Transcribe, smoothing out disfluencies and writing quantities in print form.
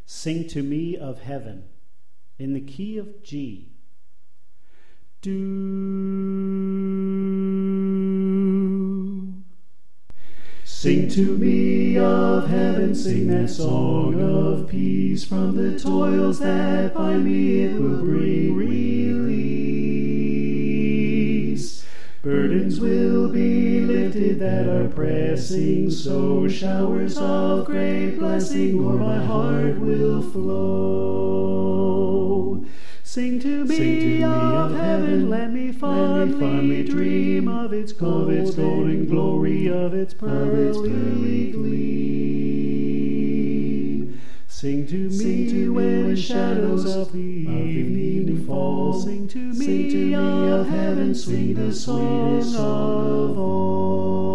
Sing to me of heaven in the key of G. Do. Sing to me of heaven, sing that song of peace. From the toils that bind me it will bring release. Burdens will be lifted that are pressing, so showers of great blessing o'er my heart will flow. Sing to me of heaven, let me fondly dream of its golden glory, of its pearly gleam. Sing to me when the shadows of the evening fall. Sing to me of heaven, sweetest song of all.